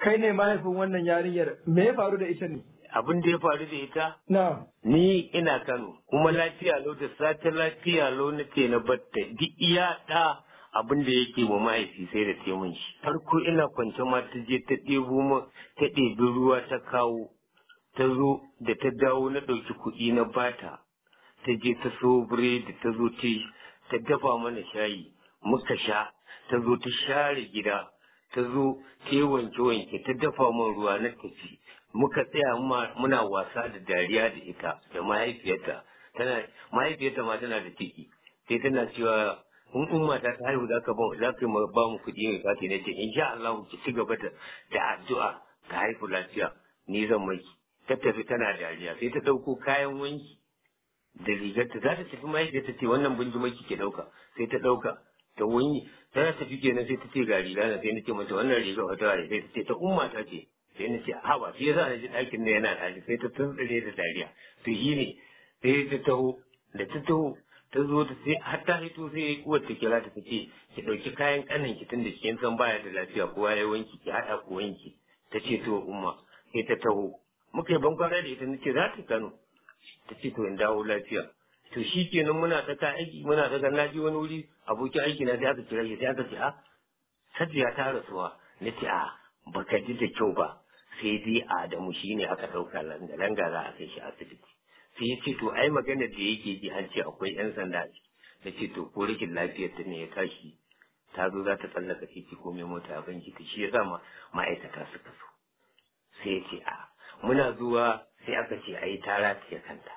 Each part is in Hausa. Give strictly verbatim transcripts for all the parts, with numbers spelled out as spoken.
kai ne mahaifin wannan yarinyar, me ya faru da ita ne? Abin da ya faru da ita? Na. Ni ina Kano, kuma lafiya lau da sata lafiya lau na ce na batta duk iya ɗa abin da yake wa mahaifi sai da ce mun shi. Farko ina kwance ma ta je ta ɗebo ma ta ɗebi ruwa ta kawo, ta zo da ta dawo na ɗauki kuɗi na bata, ta je ta so biredi ta zo ta ta dafa mana shayi muka sha, ta zo ta share gida, ta zo ta yi wanke-wanke ta dafa min ruwa na tafi. Muka tsaya muna wasa da dariya da ita da mahaifiyarta, tana mahaifiyarta ma tana da ciki, sai tana cewa in in mata ta haihu za ka ba za ka ba mu kuɗi mai kati na ce insha Allah ki ci gaba da da addu'a ta haihu lafiya ni zan maki. Ta tafi tana dariya sai ta ɗauko kayan wanki da rigarta za ta tafi mahaifiyarta ce wannan bunjumaki ke ɗauka, sai ta ɗauka ta wani tana tafi kenan sai ta ce ga riga na sai na ce mata wannan riga wata sai ta ce ta umma ta ce sai na ce ha ba shi yasa na ji ɗakin na yana ɗaki sai ta tuntsire da dariya to shi ne sai ta taho da ta taho ta zo ta sai har ta hito sai uwar ta kira ta ta ce ki ɗauki kayan ƙanan ki tunda kin san baya da lafiya kowa ya wanki ki haɗa ku wanki ta ce to umma sai ta taho muka yi bankwana da ita nace za ta Kano ta ce to in dawo lafiya to shi kenan muna tsaka aiki muna tsaka na ji wani wuri abokin aiki na sai aka kira shi sai aka ce a Sajiya ta rasuwa na ce a baka ji da kyau ba sai dai Adamu shine aka ɗauka langa langa za a kai shi asibiti sai ya ce to ai magana da yake ji an ce akwai yan sanda na ce to ko rikin lafiyar ta ne ya tashi ta zo za ta tsallaka titi ko mai mota a banki ta shi ya sa ma'aikata suka so sai ya ce a muna zuwa sai aka ce ai ta rataye kanta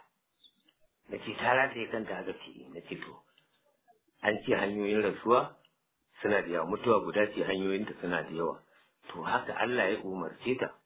na ce ta rataye kanta aka ce na ce to an ce hanyoyin rasuwa suna da yawa mutuwa guda ce hanyoyinta suna da yawa to haka Allah ya umarce ta.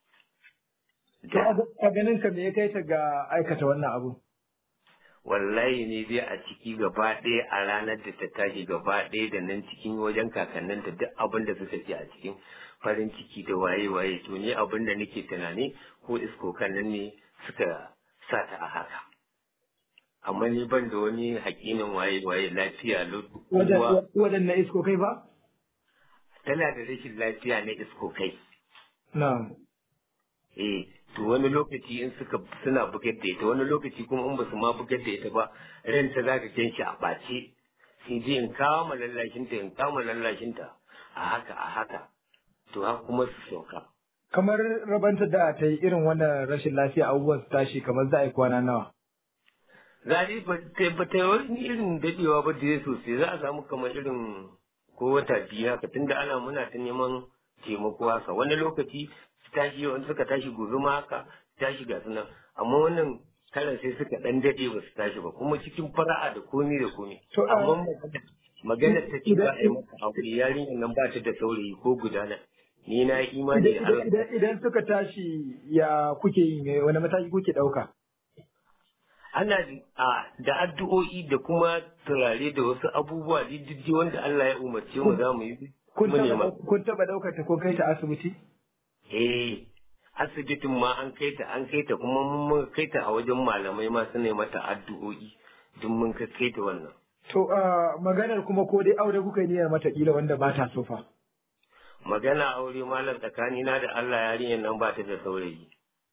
To a ganin ka me ya kai ta ga aikata wannan abu? Wallahi ne dai a ciki gaba ɗaya a ranar da ta tashi gaba ɗaya da nan cikin wajen kakanninta duk abin da suka ce a cikin farin ciki da waye-waye to ne abin da nake tunani ko iskokan nan ne suka sa ta a haka. Amma ni ban da wani hakinin waye-waye lafiya lokuwa. Waɗanne iskokai ba? Tana da rashin lafiya na iskokai. Na'am. Eh, to wani lokaci in suka suna bugar da ita wani lokaci kuma in basu ma bugar da ita ba ranta za ka gan shi a ɓace sai dai in kama lallashinta in kama lallashinta a haka a haka to haka kuma su sauka. Kamar rabanta da ta yi irin wannan rashin lafiya abubuwan su tashi kamar za a yi kwana nawa. Zari ba ta yi wani irin daɗewa ba da sosai za a samu kamar irin ko wata biyu haka tunda ana muna ta neman taimako haka wani lokaci tashi wani suka tashi gobe ma haka tashi ga sunan amma wannan karan sai suka dan dade ba su tashi ba kuma cikin fara'a da komi da komi amma magana ta ce ba a yi maka aure yarinyar nan ba ta da saurayi ko gudana ni na imani da Allah idan suka tashi ya kuke yi wani mataki kuke dauka ana da addu'o'i da kuma turare da wasu abubuwa diddi wanda Allah ya umarce mu za mu yi kun taba daukar ta ko kai ta asibiti Eh, asibitin ma an kai ta an kai ta kuma mun kai ta a wajen malamai ma su ne mata addu'o'i duk mun kai ta wannan. To maganar kuma ko dai aure kuka yi niyyar mata kila wanda ba ta so fa. Magana aure malam tsakani na da Allah yarinyar nan ba ta da saurayi.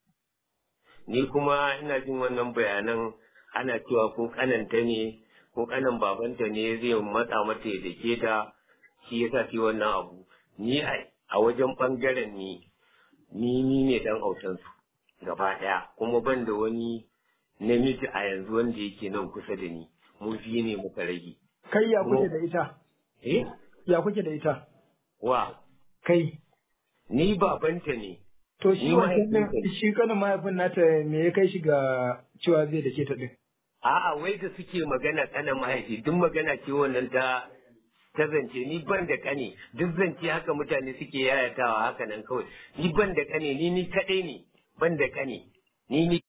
Ni kuma ina jin wannan bayanan ana cewa ko kananta ne ko kanan babanta ne zai matsa mata ya dake ta shi yasa shi wannan abu. Ni a wajen bangaren ni ni ni ne dan autansu gaba daya kuma ban da wani namiji a yanzu wanda yake nan kusa da ni mu biyu ne muka rage kai ya kuke da ita eh ya kuke da ita wa kai ni babanta ne to shi wannan shi kanin mahaifin nata me ya kai shi ga cewa zai dake ta din a'a wai da suke magana kanan mahaifi duk magana ce wannan ta ta zance ni ban da kane duk zance haka mutane suke yayatawa haka nan kawai ni ban da kane ni ni kadai ne ban da kane ni ni